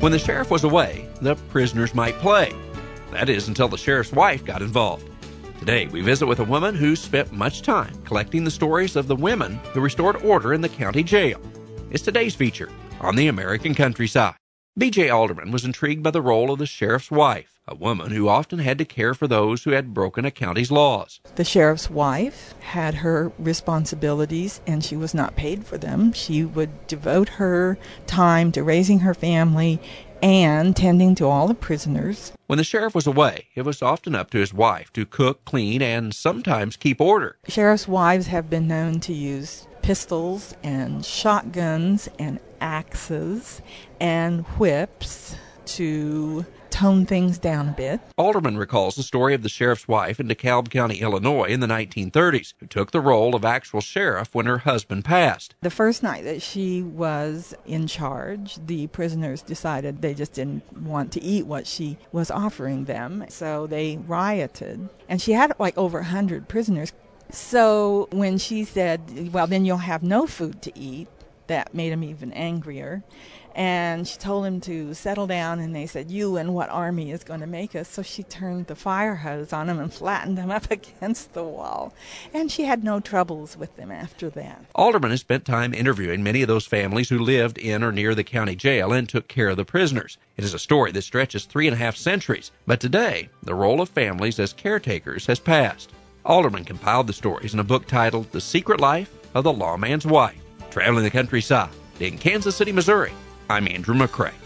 When the sheriff was away, the prisoners might play. That is, until the sheriff's wife got involved. Today, we visit with a woman who spent much time collecting the stories of the women who restored order in the county jail. It's today's feature on the American Countryside. B.J. Alderman was intrigued by the role of the sheriff's wife, a woman who often had to care for those who had broken a county's laws. The sheriff's wife had her responsibilities, and she was not paid for them. She would devote her time to raising her family and tending to all the prisoners. When the sheriff was away, it was often up to his wife to cook, clean, and sometimes keep order. Sheriff's wives have been known to use pistols and shotguns and axes and whips to tone things down a bit. Alderman recalls the story of the sheriff's wife in DeKalb County, Illinois in the 1930s, who took the role of actual sheriff when her husband passed. The first night that she was in charge, the prisoners decided they just didn't want to eat what she was offering them, so they rioted. And she had like over 100 prisoners. So when she said, well, then you'll have no food to eat, that made him even angrier. And she told him to settle down, and they said, you and what army is going to make us? So she turned the fire hose on him and flattened him up against the wall. And she had no troubles with them after that. Alderman has spent time interviewing many of those families who lived in or near the county jail and took care of the prisoners. It is a story that stretches 3.5 centuries. But today, the role of families as caretakers has passed. Alderman compiled the stories in a book titled The Secret Life of the Lawman's Wife. Traveling the Countryside in Kansas City, Missouri, I'm Andrew McCrae.